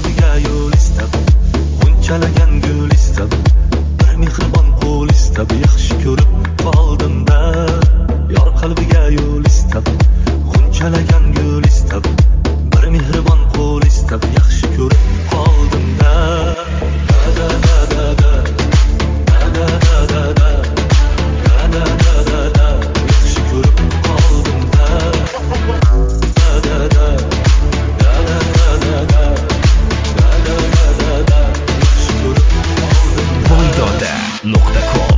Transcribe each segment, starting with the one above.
qalbiga yo'l istab, g'unchalagan gul istab, bir mehribon qo'l istab, yaxshi ko'rib qoldim-da. Yor qalbiga yo'l istab, g'unchalagan gul istab, bir mehribon qo'l istab, yaxshi ko'rib qoldim-da. Da da da da da da da da da da da da da yaxshi ko'rib qoldim-da. Da da da da da da da da yaxshi ko'rib qoldim-da. Voydoda.com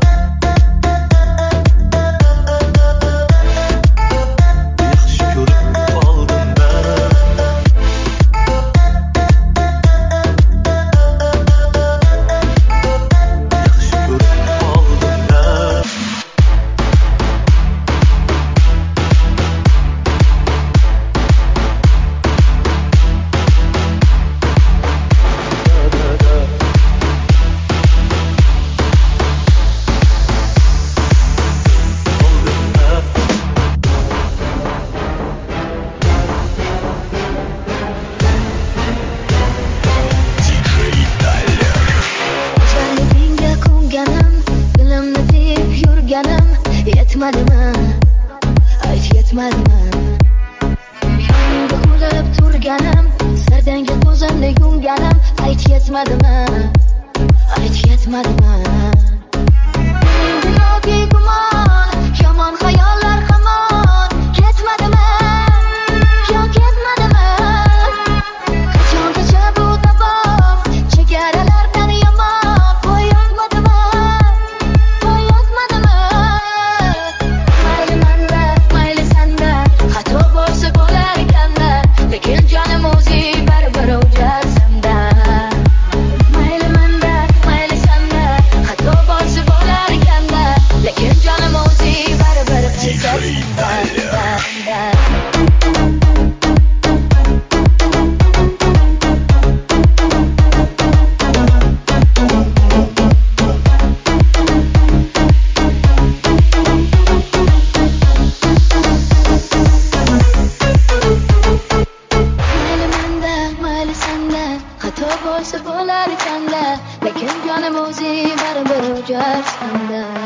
Yetmadimi? Ayt yetmadimi? Yoningda o'lib turganim, sardanga ko'zimni yumganim, ayt yetmadimi? Ayt yetmadimi? Dunyoga gumon, yomon xayollar hamon ketmadimi? Yo ketmadimi? Qachongacha bu davom, chegaralardan yomon, voy yotmadimi? Voy yotmadimi? Lekin jonim o'zing baribir o'jarsamda. Mayli manda, mayli sanda, xato bo'lsa bo'lar ekanda. Lekin jonim o'zing baribir o'jarsamda. Xato bo'lsa bo'lar ekanda, lekin jonim o'zing baribir o'jarsamda.